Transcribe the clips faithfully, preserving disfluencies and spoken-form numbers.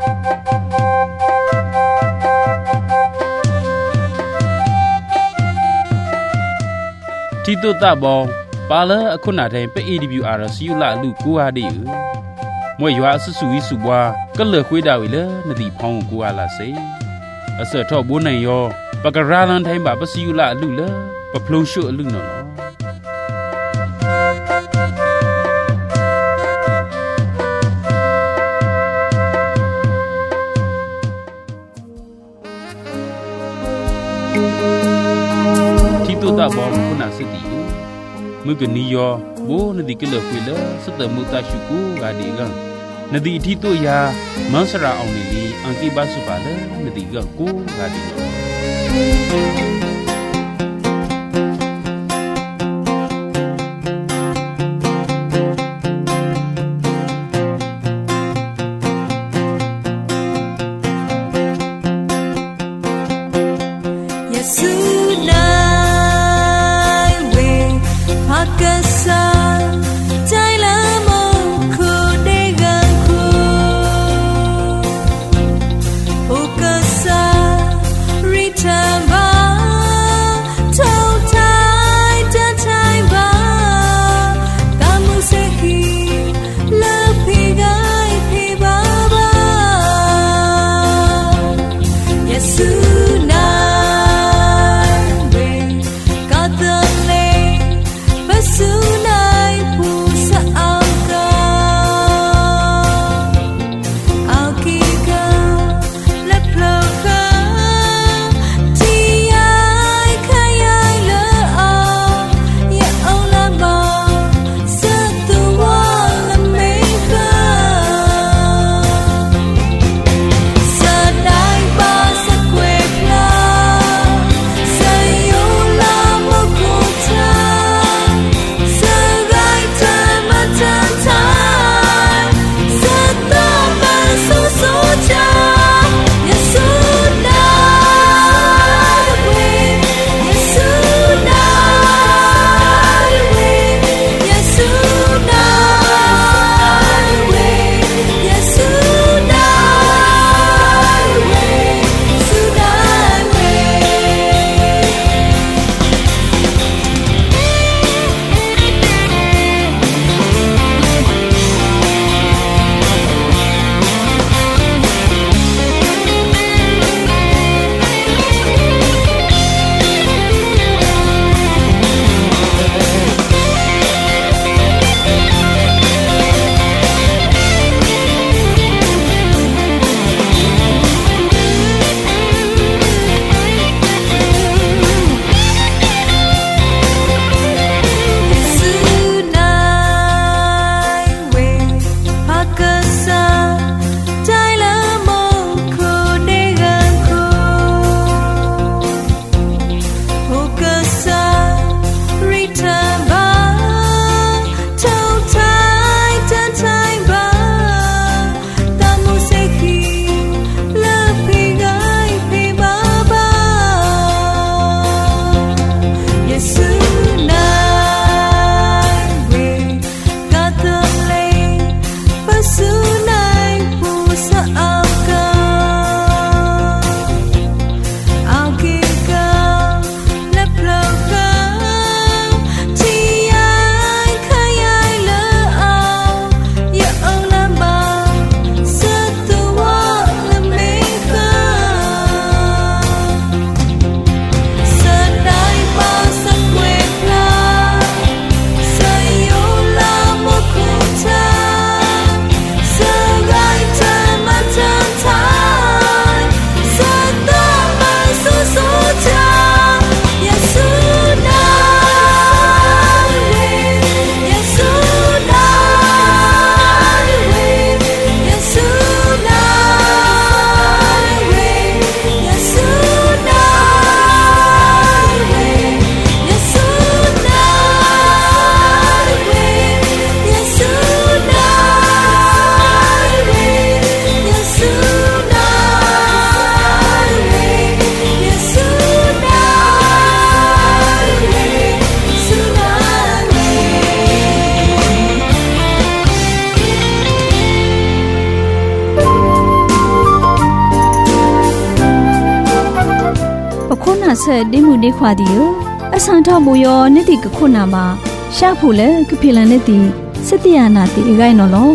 ที่ตัวตาบองปาเลอคุณนาแทนไป เอ ดี บี อาร์ สิยุละลูกกูอาดิอือมวยยัวสุสุวิสุบวาก็เหลือคุยดาวอีเลนดีพองกูอาลาเซอเสทอบุญนยอปะกะราลันไทบะปะสิยุละลูเลปะพลุชุลุนนอตัวตาบอมคุณอาสติมือกนียอโบนดีกเลคุยเลสเตมุตาชุกูกาดีกันนดีที่ตัวยามันสระเอานี่ลีอังกีบาสุบาเลนดีกันกูกาดี Return back နာဆက်ဒီမှုဒီခွာဒီယအစန်ထဘူယောနိတိကခုနာမှာရှာဖို့လေကဖိလန်နေတီစတိယနာတီအဂိုင်းနော်လော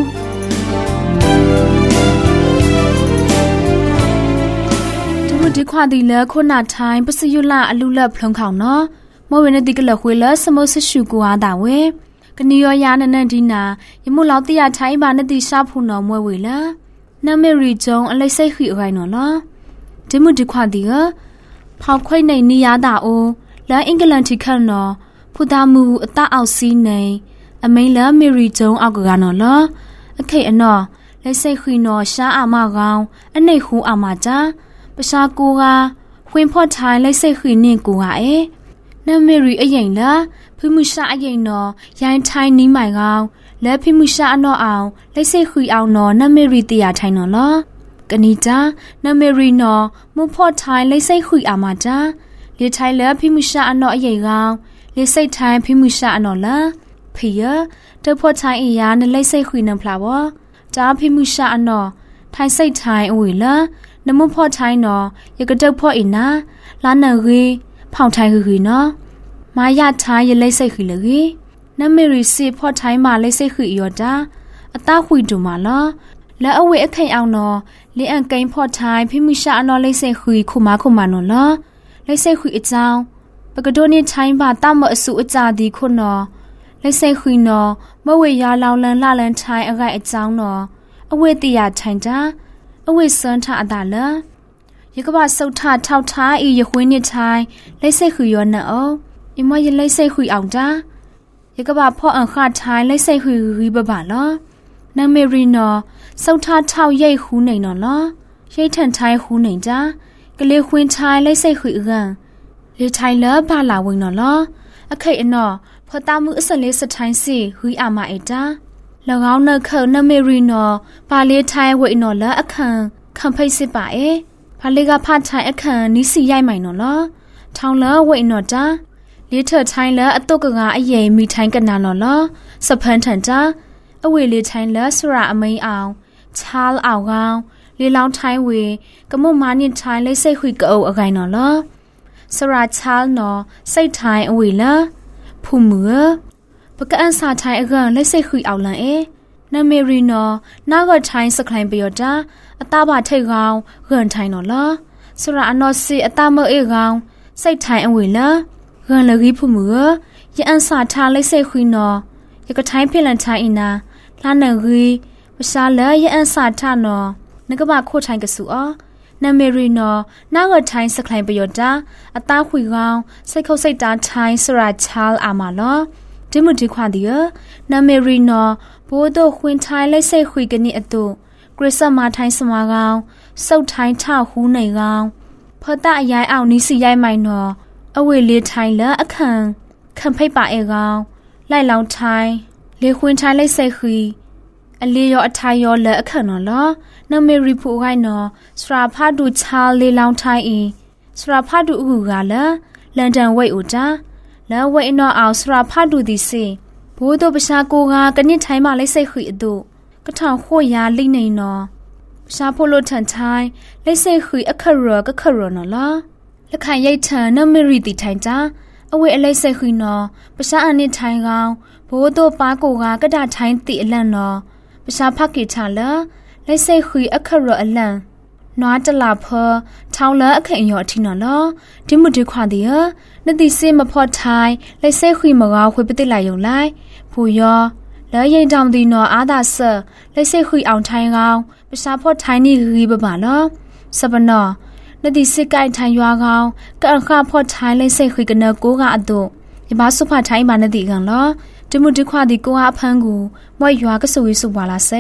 ဒီခွာဒီလေခုနာထိုင်းပစယုလာအလူလက်ဖလုံခေါင်နော်မောဝဲနေတိကလခွေလစမောဆရှုကွာတာဝဲကနီယောယာနနန်ဒီနာယမလောက်တရထိုင်းပါနတိရှာဖုနော်မွဲဝဲလာနမေရီဂျုံအလိုက်စိတ်ခိအခိုင်နော်လားဒီမှုဒီခွာဒီကဖောက်ခွိနေနီယာတာအိုလာအင်္ဂလန်တီခန့်နော်ဖူတာမူအတအောက်စီးနေအမိန်လာမေရီဂျုံအောက်ကကနော်လားအခိအနော်လက်စိတ်ခိနော်ရှားအာမကောင်အနှိတ်ဟူအာမကြပရှာကိုကဖွင့်ဖော့ထိုင်လိုက်စိတ်ခိနင့်ကိုကအဲနမေရီအရင်လားဖိမှုရှာအရင်နော်ရိုင်းထိုင်နီးမိုင်ကောင်လက်ဖိမှုရှာအနော်အောင်လက်စိတ်ခိအောင်နော်နမေရီတရားထိုင်နော်လားကနီတာနမေရီနော်မူဖော့ထိုင်လက်စိတ်ခိအာမတာလေထိုင်လက်ဖိမှုရှာအနော်အရင်ကောင်လေစိတ်ထိုင်ဖိမှုရှာအနော်လားဖေရတဖော့ထိုင်အရာနဲ့လက်စိတ်ခိနံဖလာဘောတာဖိမှုရှာအနော်ထိုင်စိတ်ထိုင်အဝေလားနမဖော့ထိုင်းနော်ရကတုတ်ဖော့အင်နာလာနရီဖောင်ထိုင်းခခီနော်မာရထိုင်းရလိတ်စိတ်ခီလေနမေရီစီဖော့ထိုင်းမာလိတ်စိတ်ခီယောတာအတခွေတူမာလားလက်အဝေအခိန်အောင်နော်လင်းအန်ကိန်ဖော့ထိုင်းဖိမိရှာအနော်လိတ်စိတ်ခီခုမခုမနော်လားလိတ်စိတ်ခီအကြောင်းပကဒိုနီထိုင်းပါတမအစုအကြဒီခုနော်လိတ်စိတ်ခီနော်မဝေရလောင်လန်လှလန်ထိုင်းအခိုင်အကြောင်းနော်အဝေတရထိုင်းတာအဝိစန်ထအတာလယကဘာစုတ်ထထောက်ထားဤရခွင်းနစ်ထိုင်းလက်စိတ်ခူရောနဲ့အောင်အမရလက်စိတ်ခူအောင်တာယကဘာဖော့အခထိုင်းလက်စိတ်ခူရီဘဘာလောနမေရီနော်စုတ်ထထောက်ရိတ်ခူးနေနော်လောရိတ်ထန်ထိုင်းခူးနေတာကလေးခွင်းထိုင်းလက်စိတ်ခူအကန်လေထိုင်းလဘာလာဝင်နော်လောအခိတ်အနော်ဖော်တာမှုအစလေးစထိုင်းစီဟူအာမအတာ၎င်းနှခုနမေရီနော်ပါလေးထိုင်းဝိနော်လအခန့်ခံဖိတ်စစ်ပါအေပါလေးကဖတ်ထိုင်းအခန့်နီးစီရိုက်မိုင်နော်လောထောင်းလဝိနော်တာလေးထထိုင်းလအတုတ်ကအရေးမိထိုင်းကနာနော်လောစဖန်ထန်တာအဝေလေးထိုင်းလစရာအမိန်အောင်ချားအောင်ကောင်လေးလောင်းထိုင်းဝေကမုမာနင်းထိုင်းလေးစိတ်ခွေကောအကိုင်နော်လောစရာချားနော်စိတ်ထိုင်းအဝေလားဖူမူပကအန်စာထိုင်အကန်လက်စိတ်ခွေအောင်လန်အေနမေရီနော်နာဂတ်ထိုင်စကလိုင်းပယောတာအတဘာထိတ်ကောင်ဂန်ထိုင်နော်လားစရာအနော်စီအတမအေကောင်စိတ်ထိုင်အဝေလားဂန်လဂီဖူမူရအန်စာထားလက်စိတ်ခွေနော်ရကထိုင်ဖိလန်ထိုင်အနာလာနဂီပရှာလရအန်စာထားနော်နကဘာခိုထိုင်ကဆူအောနမေရီနော်နာဂတ်ထိုင်စကလိုင်းပယောတာအတခွေကောင်စိတ်ခုတ်စိတ်တာထိုင်စရာချားအာမလောဒီမဒီခွာဒီယနမေရီနော်ဘိုးတို့ခွင်ထိုင်လက်စိတ်ခွေကနိအတုကရစ်စမာထိုင်စမာကောင်စုတ်ထိုင်ထဟူးနေကောင်ဖတ်တအရိုင်အောင်နီးစီရိုက်မိုင်နော်အဝေလေးထိုင်လအခန့်ခံဖိတ်ပါအေကောင်လိုက်လောင်ထိုင်လေခွင်ထိုင်လက်စိတ်ခွေအလေးရောအထိုင်ရောလက်အခန့်နော်လောနမေရီဖူခိုင်နော်စရာဖာဒူချာလေလောင်ထိုင်အီစရာဖာဒူအူကလလန်ဒန်ဝိတ်ဦးတာလဝဲနော်အောင်စရာဖတ်တူဒီစီဘိုးတို့ပရှာကိုကကနစ်ထိုင်းမလိုက်စိတ်ခွေအတုကထောင်ခို့ရာလိနေနော်ပရှာဖို့လို့ထန်ထိုင်းလိုက်စိတ်ခွေအခရကခရနော်လားလက်ခံရိတ်ထန်နမရီတီထိုင်းတာအဝဲအလိုက်စိတ်ခွေနော်ပရှာအနစ်ထိုင်းကောင်ဘိုးတို့ပါကိုကကဒထိုင်းတီအလန့်နော်ပရှာဖကေချလာလိုက်စိတ်ခွေအခရအလန့်နွားတလာဖထောင်းလအခင်ရောအထီနော်လောဒီမှုဒီခွာဒီယနတိစေမဖော့ထိုင်လက်စိတ်ခွေမကောခွေပတိလိုက်ယုံလိုက်ဖူယောလဲရင်တောင်ဒီနော်အာသာဆလက်စိတ်ခွေအောင်ထိုင်ကောင်ပရှာဖော့ထိုင်နီရီပပါလောစပနောနတိစစ်ကိုက်ထိုင်ရွာကောင်ကန်ခါဖော့ထိုင်လက်စိတ်ခွေကနကိုကအတုရပါစုဖထိုင်ပါနတိကန်လောဒီမှုဒီခွာဒီကိုအဖန်းကိုမွေရွာကဆူဝီစုပါလာစေ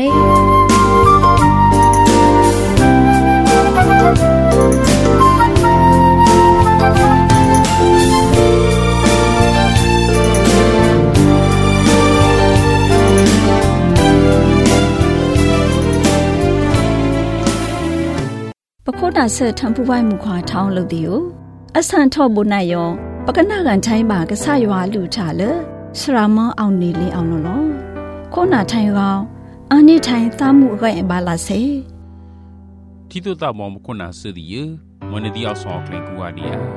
ပခိုးတာဆက်ထံပူပိုင်မူခွာထောင်းလို့ဒီကိုအဆန်ထော့ဘုနိုင်ယောပကနာကန်ထိုင်းပါကဆရွာလူချလေစရာမအောင်နေလေအောင်လို့ခိုးနာထိုင်းကောင်အနိထိုင်းသားမှုအကဲ့ပါလာစေที่ตัวตามองมุขนาสื่อดีเยอะมันในที่เอาสองเคลงกูว่าดีอ่ะ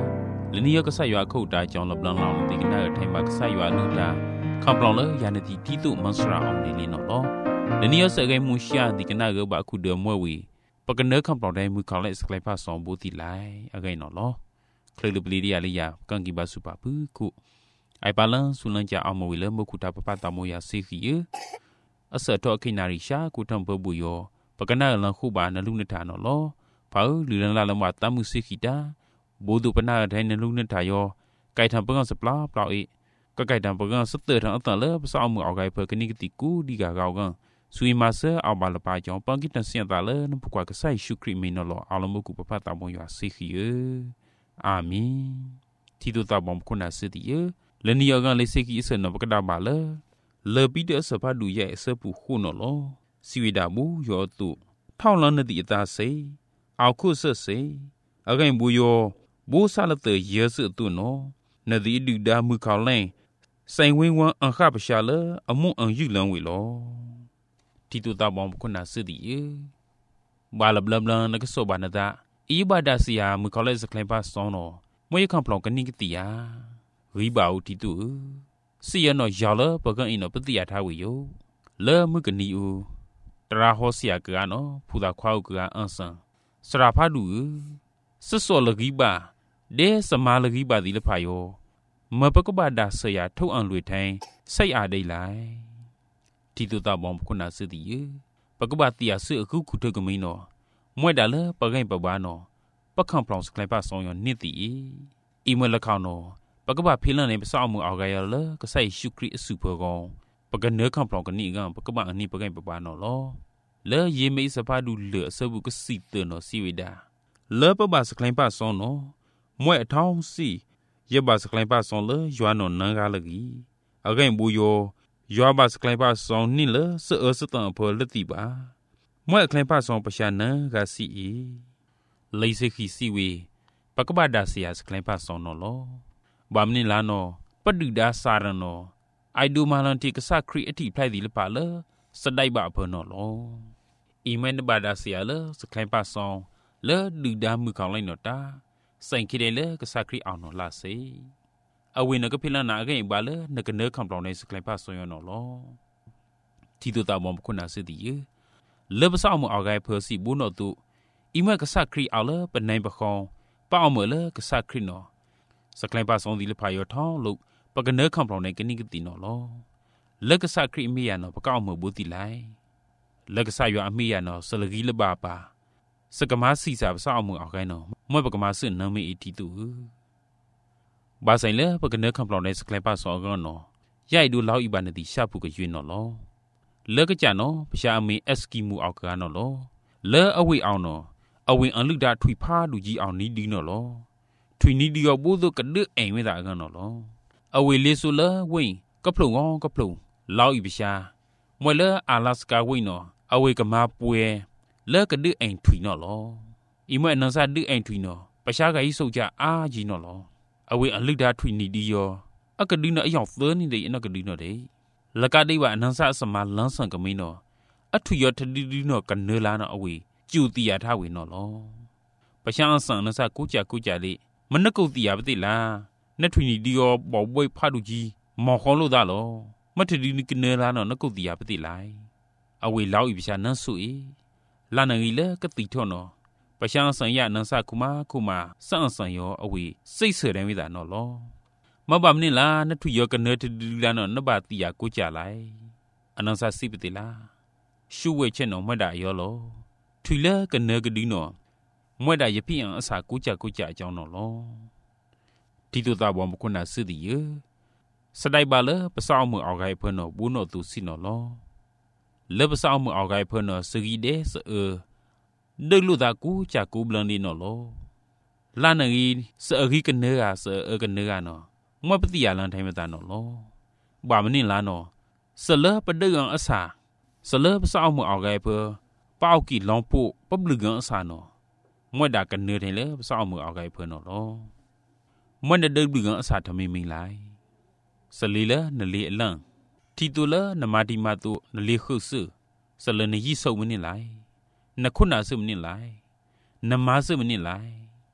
လနီယကဆရွာခုတ်တာကြောင့်လပလန်လောင်ဒီကနာထိုင်မှာကဆရွာလူတာခံပလောင်လယာနတီတီတုမန်စရာအောင်နေလင်းတော့လနီယစကဲမှုရှာဒီကနာကဘာခုဒမွဲဝီပကနခံပလောင်တိုင်းမူခေါလက်စကလိုက်ဖတ်ဆောင်ဘူးတီလိုက်အကိနော်လောခလလပလီရီယာလီယာကန်ကီဘာစုပါဘူးခုအိုင်ပါလန်ဆူလန်ကြအောင်မဝီလမခုတာပပတာမိုယာစီခီအစတော့ခိနာရီရှာကုထံပဘူယောပကနာလန်ခုပါနလူနထာနော်လောဖောက်လူလန်လာလမတမှုစီခီတာဘိုးဒုပနာတဲ့နလူနထာယောไก่ทำปะกังสปลาเปล่าอีก็ไก่ทำปะกังสเตอร์ทางอัตเลภาษาเอามือเอาไก่เพื่อกนิกติกูดีกาเกากันสุยมาเซเอาบาลปาจองปังกิตันเสียตาเลน้ำผูกว่าก็ใส่ชุกริมินอลเอาลมุกุปะปะตามอยาสิขีเออามีที่ตัวตาบอมคนน่ะสิติเอเลนี่เอากันเลยสิขีเสนอปะกะดาบาเลเลปีเดอสภาดูใหญ่เสปูคู่นอลสิวิดาบูยอตุเท่านั้นติตาเซเอาคู่เสเซเอาไก่บูยอบูซาลเตเยอะสุดตัวเนาะนดีดูดามือเขาเล่ใส่เวงวันอังคาประชาเลอมุอังยืลังวิโลที่ตัวตาบอมคนน่าสิดีบาลบลบลนักโซบานาตาอีบาดาสิยามือเขาเล่สคลายบาสองเนาะมวยคำพลองกันนี่กติยาริบาวที่ตัวสิยาเนาะยาวเลปะกันอินเนาะปฏิยาทาวิโยเลมือกันนี่อูตราโฮเสียกะเนาะผู้ตาควาวกะอันซังสราพาดูสสอลกิบาเดสมาลกิบาดิลพายโยมปะกบาดาเสียทุกอันลุยแทงใส่อาได้หลายที่ตัวตาบอมคนน่าสิดีปะกบาติยาสึกูคุเทกมินอมวยดาเลปะไกปะบานอปะคัมพลองสคลายปะซองยอนิติอีมวยละคานอปะกบาเพลันในภาษาอมือเอากายเลก็ใส่ชุกริสุเปอร์กองปะกันเนื้อคัมพลองกันนี่กันปะกบาอันนี้ปะไกปะบานอลอเลเยเมสภาดูเหลือสบุกสิเตนอสิวิดาเลปะบาสคลายปะซองนอมวยท้องสิยบาสคลายปะซองเลยวนนนังกาลกีเอาไกบูโยยอบาสคลายปะซองนี่เลเสอสตังเพลติบามวยคลายปะซองปะชานะกาสิอีไลเซขีสิเวปะกบาดาเสียสคลายปะซองนอลบามนี่ลานอปะดุดาสารนอไอดูมาลันติกษาครีเอทีฟไพดิลปาเลสไดบะเพนอลอีเมนบาดาเสียเลสคลายปะซองเลดุดามือของไลนอตาสังคิดเลกษาครีเอานอลาเซอเวนก็พิลานาเกบาเลนกเนคำปลองในสคลายปะซอยนอลที่ตัวตาบอมคนน่าสิดีเลบซาอมเอาไกเพอสิบุนอตุอีเมกษาครีเอาเลเป็นในปะคองป้าเอาเมเลกษาครีนอสคลายปะซองดิลพายอท้องลุปะกเนคำปลองในกนิกตินอลเลกษาครีเมียนอปะกเอาเมบุติไลเลกษายออเมียนอสลกีลบาปาสกมาสีสาภาษาอมือเอาไกนอมวยปกมาสึนนมีอิทิตุบาไซเลปกเนคำปลองในสคลายปะซอกนอยายดูลาวอีบานติชาพุกยวนนอลเลกจานอปชาเมเอสกิมูเอากานอลเลอเวเอานออเวอันลึกดาถุยพาดูจีเอานี้ดีนอลถุยนี้ดีเอาบูโดกะเดเอเวดากานอลอเวเลซุเลเวกะพลงอกะพลงลาวอีปชามวยเลอาลาสกาเวนออเวกะมาป่วยเลกะดื้อเองถุยนอลอีเมื่อนันซาดื้อเองถุยนอประชากะอีสุจาอาจีนอลอเวอันลึกดาถุยนี่ดียออะกะดื้อนออีหยองเฟินนี่เดอนกะดื้อนอเดละกะได้ว่านันซาสมาลังสังกะมินออะถุยยอทดิดินอกะเนลานออเวจูติยาทาเวนอลประชาสังนันซากุจากุจาเลมันนกุติยาปติลาเนถุยนี่ดียอบ่บวยพาดูจีหมอขอโลดาลอมะทดินกะเนลานอนกุติยาปติไลอเวลาวอีประชานันสุเอลานังอีเลกติทอนอประชาสังยานันซาคุมาคุมาสังสังยออเวစိတ်เสดวิดานอลอมะบามนี่ลานถุยกะเนทดิลานอนบาติยากุจาไลอนันซาสิปติลาชูเวเชนอมะดายอลอถุยเลกะเนกะดินอมะดายพิอันอสากุจากุจาจองนอลอที่ตุตาบอมคุนาสิดิเยสไดบาเลปะซาอมือเอาไกเพนอบุนอตุสินอลอเลบซาอมือเอาไกเพนอสกีเดสเอเดลุตากูจากกูบลันดีนอลอลานังอีสอกีกันเนอาสเอกันเนานอมะปฏิยาลันไทมตานอลอบามนิลานอสเลปะเดอังอสาสเลปะซาอมือเอาไกเพอปาวกีลองปุปบลึกังอสานอมวยดากันเนไทเลปะซาอมือเอาไกเพนอลอมวยเดบลึกังอสาทำมิมิงไลสลีเลนเลอลังทีตัวเลนมาดิมาตุนเลขุสึสเลนยิสุมนิไลนคุณาซึมนิไลนมาซึมนิไลน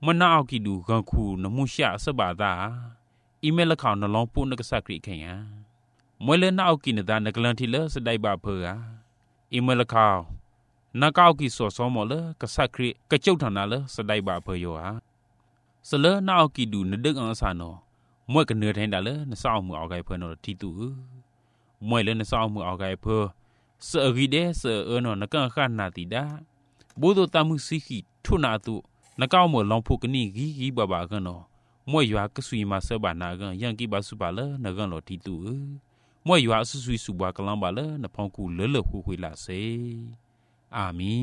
มันน่าเอากี่ดูกังคูนมุชะสบาตาอีเมลข่าวนลองปุ่นนักสักรีแข่งอ่ะมวยเล่นน่าเอากี่นตานักลันที่เลสได้บาเพออ่ะอีเมลข่าวนักเอากี่สอสอมอเลกสักรีกระเจ้าฐานะเลสได้บาเพออยู่อ่ะสเลน่าเอากี่ดูนดึกอังสานอมวยกันเนื้อแทนดาเลนสาวมือเอาไกเพอนอที่ตู้มวยเล่นสาวมือเอาไกเพอเสือกีเดเสือเออนอนักขันนาติดาบูโตตามุสิกิทุนาตุนักเอาหมดลองพูกนี่กีกีบาบากันนอมวยอยู่ฮักสุยมาเสบานากันยังกีบาสุบาเลนักกันหลอที่ตู้มวยอยู่ฮักสุยสุบากลังบาเลนับพองกูเลเลหูหุยลาเซอามี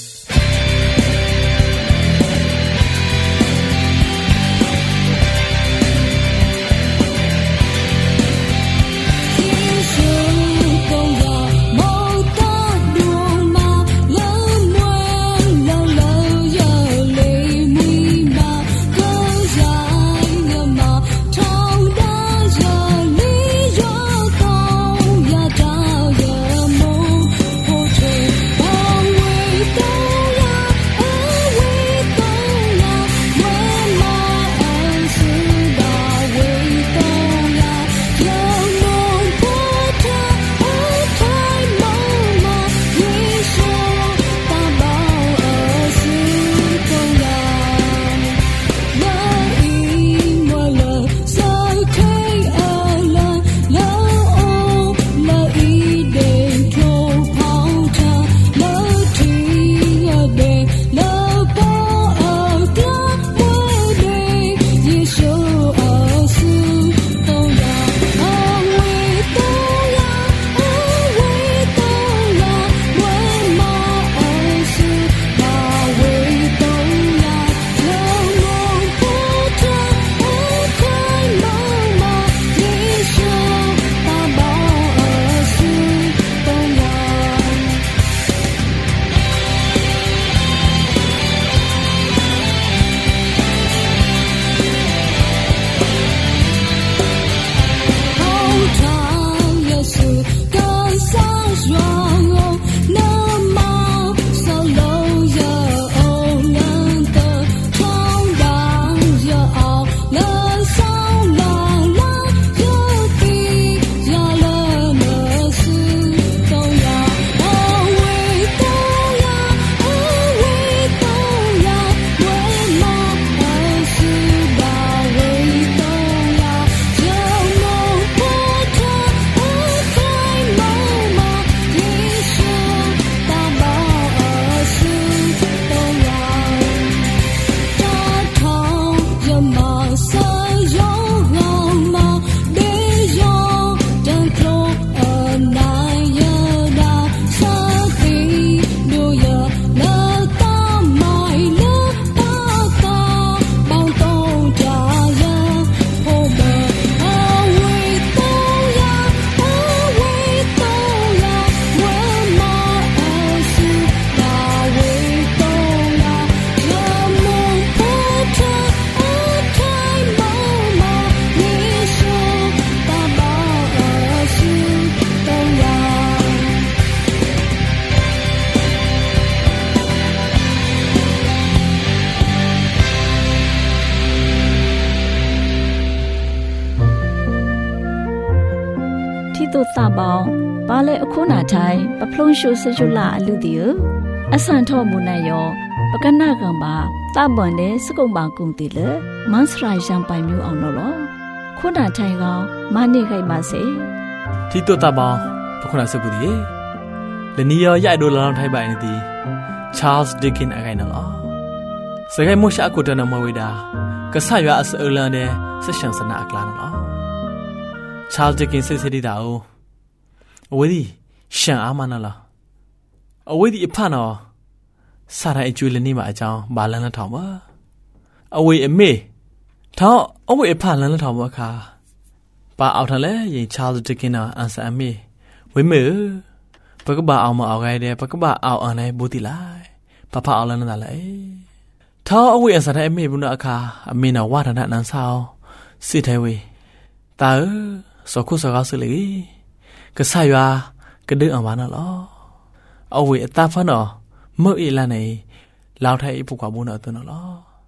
ตุตาบองปาเลอคุนาไทยปะพลงชูเซจุลาอลุดิโออสันทอมุนายอปะกนากังบาตาบอนเดสกุงบางกุงติเลมันสรายจังไปมิวเอาနော်လောခုနာไทยကမနေခိုင်ပါစေที่ตุตาบองปะคุนาสกุดิเลนียอยายโดลองไทยบายนี่ติชาร์ลส์ดิกกินอะไรနော်စကိုင်းမရှာကုတနမဝေတာကဆရွာအစအလန်တဲ့ဆက်ရှံစနာအကလာနော်ချာလ်ဒကင်စစ်စစ်တီတာအိုအဝေးဒီရှံအားမနာလားအဝေးဒီအဖနော်စာရိုင်အကျွေးလည်းနေမှာအကြောင်းဘာလန်းလထောင်ပါအဝေးအမေထောင်းအဝေးအဖလန်းလထောင်ပါခါပါအောက်ထလဲရင်ချာလ်ဒကင်နာအန်ဆာအမေဝေမေပကဘာအောင်မအောင်ခိုင်းတယ်ပကဘာအောင်အောင်လည်းဘူတီလိုက်ပပအောင်လန်းလာလေท้าเอาไว้อาศัยไม่บุญอาคาอเมนาว่าฐานะนั้นสาวสิไทเวตาเออสกุสกาสิเลยก็สายวากระดือเอามาน่ะล่ะเอาไว้ตาฟันอ๋อเมื่ออีลาไหนลาวไทยผูกกว่าบุญเอาตัวน่ะล่ะ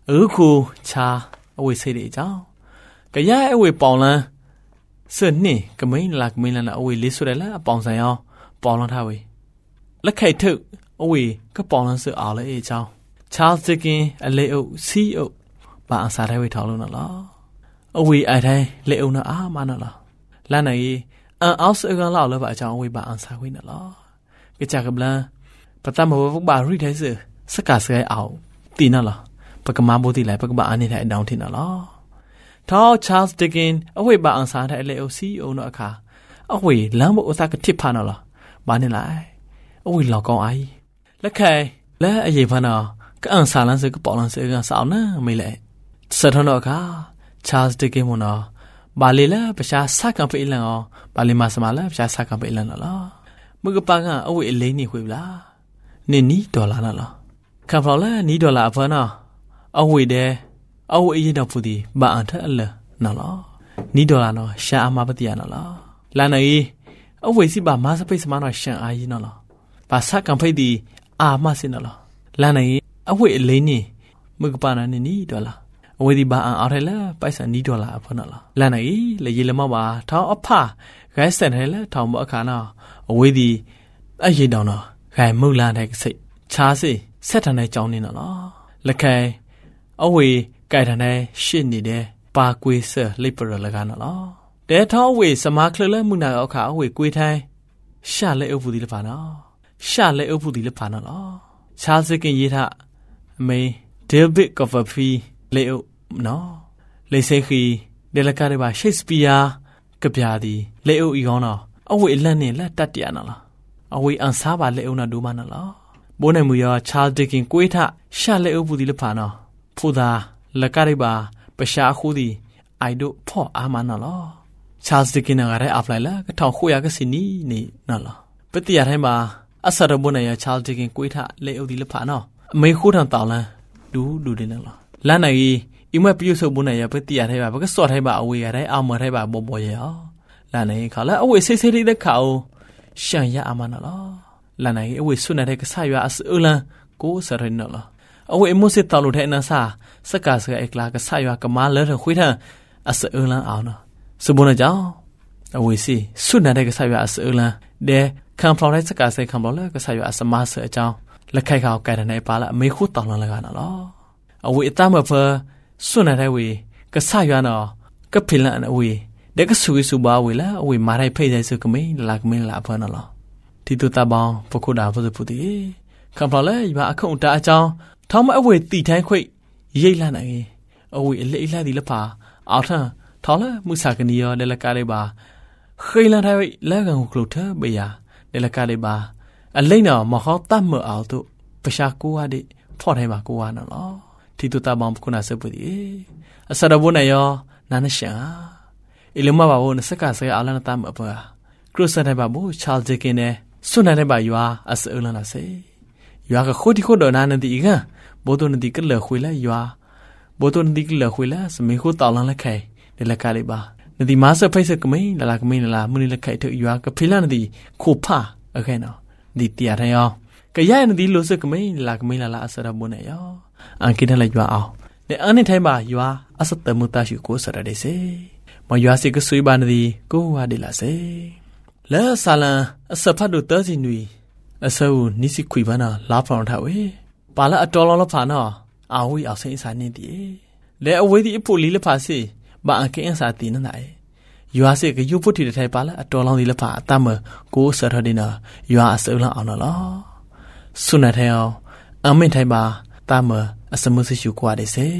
အခုချာအဝေစိတ်တွေကြောင့်ကရအဝေပေါင်လန်းစနင်းကမိန်လာကမိန်လာအဝေလေးဆိုတယ်လားအပေါင်ဆိုင်အောင်ပေါင်လန်းထားဝေလက်ခိုက်ထုတ်အဝေကပေါင်လန်းစအားလေအကြောင်းချာစကင်အလေအုပ်စီအုပ်ဘာအစားတဲ့ဝေထောင်းလို့နော်အဝေအိုင်တိုင်းလေအုပ်နော်အာမနော်လားလာနေအန်အောက်စကန်လောက်လည်းပါအကြောင်းအဝေဘာအန်စားဝေနော်ကကြကပလန်ပတမဘဘဘာရိထိုင်စစကားစဲအောင်တီနော်လားပကမာဘိုတီလိုက်ပကဘာအနေနဲ့အတောင်းထင်နော်ထောက်ချားစ်ဒကင်အဝေဘာအန်စားတဲ့အလေအုပ်စီအုပ်နော်အခါအဝေလမ်းဘအသကတစ်ဖာနော်လားဘာနေလိုက်အဝေလောက်ကောင်းအိုင်လက်ခိုင်လဲအရေးဖာနော်ကအန်စားလန်းစကပေါ်လန်းစကဆောင်းနော်မေးလိုက်စထနော်အခါချားစ်ဒကင်မနော်ဘာလီလဲပရှာစကံပိလန်အောင်ဘာလီမစမလဲပရှာစကံပိလန်နော်မကပကအဝေအလေးနေခွေလားနေနီဒေါ်လာနော်ခံဖော်လဲနီဒေါ်လာအဖနော်အဝေတဲ့အဝေအရင်တော့ဖူဒီဘာအန်ထအလနော်နီဒေါ်လာနော်ရှာအမပတိယနော်လာနေအဝေစီဘာမစပိတ်စမနော်ရှန်အာကြီးနော်ဘာစကံဖိတ်ဒီအာမစင်နော်လာနေအဝေအလေးနေမကပနာနေနီဒေါ်လာအဝေဒီဘာအန်အော်ထဲလဲပိုက်ဆန်နီဒေါ်လာအဖနော်လာနေလေရေလမပါထောင်းအဖဂိုင်းစန်ထဲလဲထောင်းမအခါနော်အဝေဒီအရင်တောင်နော်ဂိုင်းမုတ်လာတဲ့စိတ်ချားစီဆက်ထန်တဲ့ကြောင်းနေနော်လက်ခိုင်အဝေကြိုက်တဲ့ရှစ်နေတဲ့ပါကွေးဆလိပရလကနော်တဲထောင်းဝေစမားခလလမှုနာအခါအဝေကွေးထိုင်းရှာလဲအုပ်ဖူဒီလပါနော်ရှာလဲအုပ်ဖူဒီလပါနော်ချားစကင်ရေးထအမေဒေးဗစ်ကော်ဖဖီလေအုပ်နော်လေဆေခီဒဲလကားတွေပါရှိတ်စပီယာကပြာဒီလေအုပ်ဤကောင်းနော်အဝေအလန့်နဲ့လက်တက်တရနော်အဝေအန်စားပါလေအုပ်နာဒူမနော်ဘိုးနိုင်မူရချားဒကင်ကွေးထရှာလဲအုပ်ဖူဒီလပါနော်ဖူသာလကားတွေပါပရှာခုဒီအိုင်ဒိုဖော့အာမနော်ချားဒကင်နာရဲအဖလိုက်လာကထောင်ခိုရကစနီနေနော်ပတိရထိုင်းမှာအဆရဘုန်ရချားဒကင်ကွေးထလေအုပ်ဒီလပါနော်အမေခိုးထန်တောင်းလန်းဒူးဒူးနေနော်လန်နိုင်အမပြုစုဘုန်ရပတိရထိုင်းပါဘကစော့ထိုင်းပါအဝေရတဲ့အာမထိုင်းပါဘောဘောရလန်နိုင်ခါလာအဝေဆေးဆေးလေးတဲ့ခါအောင်ရှန်ရအာမနော်လန်နိုင်အဝေဆွနေတဲ့ကဆရအစအလန်ကိုစရနော်အဝေမုစစ်တောက်လို့တဲ့နဆာစကားစကားအကလာကဆာရွာကမာလဲခွေးထအစအလန်အောင်နော်စဘုန်းကြောင့်အဝေစီဆွနေတဲ့ကဆာရွာအစအလန်တဲ့ခံဖော်တဲ့စကားစခံပေါ်လဲကဆာရွာအစမဆအကြောင်းလက်ခိုက်ခေါကဲတဲ့နေပါလားအမေခုတောင်းလန်လကနော်အဝေအတမဖဆွနေတဲ့ဝေကဆာရွာနော်ကဖိလန်အဝေတဲ့ကဆူဆူပါဝေလားအဝေမာရိုက်ဖိတ်တဲ့စကမေးလာကမေးလာဖနော်တီတူတာဘောင်ပခုဒါဖစပူတီခံဖော်လဲရွာအခုံတာအကြောင်းထောင်းမအဝေတီထိုင်းခွိရိတ်လာနိုင်အဝေအလေးလာဒီလပါအောက်ထထောင်းလဲမှုစာကနီရောလဲလကားလေးပါခိလာထိုင်းလဲကန်ကိုကလုထဘေယာလဲလကားလေးပါအလိမ့်နော်မဟောတတ်မအောင်တို့ပရှာကိုဝါဒီဖော့ထိုင်းပါကိုဝါနော်တီတူတာဘောင်ခုနာစပူဒီအစရဘုန်ရောနာနရှာအီလမဘာဘုန်စကားစဲအလန်တမ်အပါကရုစတဲ့ဘာဘူချာလ်ဂျကင်းနဲ့ဆွနေတဲ့ဘာယွာအစအလန်လာစေရွာကခိုတီခိုဒေါ်နာနဒီကဘိုးတုန်ဒီကလခွေလာရွာဘိုးတုန်ဒီကလခွေလာစမေခိုတောင်းလန်လက်ခိုင်ဒီလက်ကလေးပါနဒီမာဆဖိတ်စကမိန်လာလာကမိန်လာမူနီလက်ခိုင်ထရွာကဖိလာနဒီခိုဖာအခဲနော်ဒီတရထရောကရနဒီလိုစကမိန်လာကမိန်လာလာအစရဘုန်နဲ့ရောအန်ကိတလိုက်ရွာအောင်ဒီအန်နေထိုင်ပါရွာအစတမူတရှိကိုစရတဲ့စေမရွာစီကဆွေးပါနဒီကိုဝါဒီလာစေလဲဆာလန်အစဖတ်တို့တစီနွီအဆူနိစီခွေပါနာလာဖောင်းထားဝေပါလာအတော်လောလဖာနော်အာဝီအောင်စိအစာနေတီလဲအဝေးဒီအဖို့လီလဖာစီဘာအကင်းအစာတီနနိုင်ရွာစီကယူဖို့တီတဲ့ထိုင်ပါလာအတော်လောင်းဒီလဖာအတမကိုဆရထဒီနာရွာအစအလန်အောင်နော်ဆုနထဲအောင်အမင်းထိုင်ပါတမအစမစရှုကွာတဲ့စေ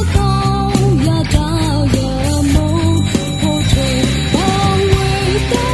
到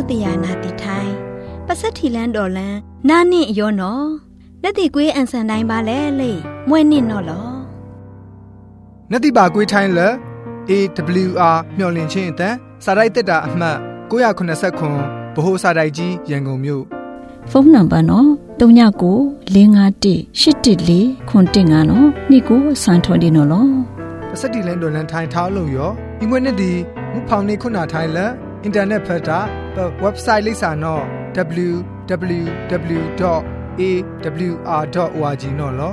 ตียานาติไทยปัสถีแลนดอลันนานี่ยอนอนาติกวยอันสันไดบาแลเลยมวยนี่นอลอนาติบากวยไทยเล เอ ดับเบิลยู อาร์ မျှော်လင့်ခြင်းအတန်းစာရိုက်တက်တာအမှတ်၉၇၇ဗဟိုစာရိုက်ကြီးရန်ကုန်မြို့ဖုန်းနံပါတ်နော်၃၉ကို၄၅၁၈၁၄ခွန်တင်ငါနော်နေ့ကိုစံထော်ဒီနော်လောပစတိလန်ဒေါ်လန်ထိုင်ထားလို့ရောအင်္ဂွေနဲ့ဒီမူဖောင်နေခုနာထိုင်လန်အင်တာနက်ဖက်တာ website လိပ်စာနော် ดับเบิลยู ดับเบิลยู ดับเบิลยู ดอท เอ ดับเบิลยู อาร์ ดอท โอ อาร์ จี နော်လော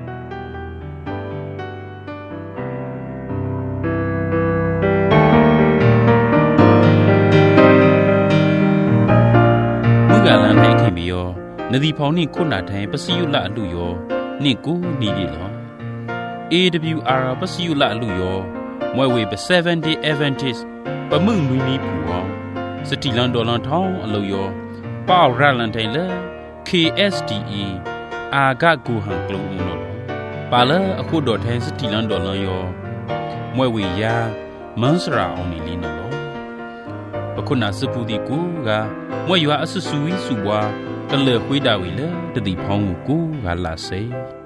ကလန်ထိုင်ခင်ပြီးရောနဒီဖောင်နိခုနာထိုင်ပစီယုလအလူရောနိကိုနီပြီလော เอ ดับเบิลยู อาร์ ပစီယုလအလူရောမွဲဝေပ seven day Adventist ပမှုန်မီနီပူရောစတီလန်ဒေါ်လန်ထောင်းအလူရောပေါရလန်ထိုင်လေ เค เอส ดี อี အာဂတ်ကူဟန်ကလုံနော်ပါလာအခုတော်ထိုင်စတီလန်ဒေါ်လန်ရောမွဲဝေယာမန်စရာအောင်နီလီနော်အခုနာစပူဒီကူကမွဲရွာအဆဆူဝီဆူဘွားကလေခွေးတာဝီလေတတိဖောင်းကိုကလာစေ